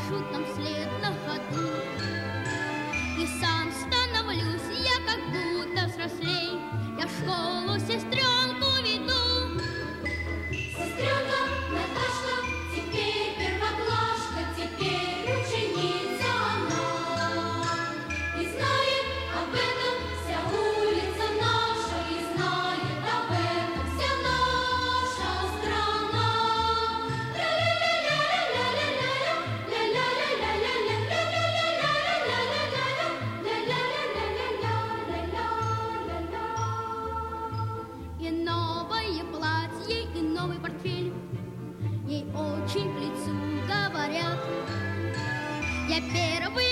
машут нам вслед на ходу. И сам становлюсь я как будто взрослей. Я в школу сестренку веду. Сестренка Наташка, теперь первоклашка, теперь ученица она. И знает об этом вся улица наша, и знает об этом вся наша страна. И новое платье, и новый портфель ей очень к лицу, говорят. Я первый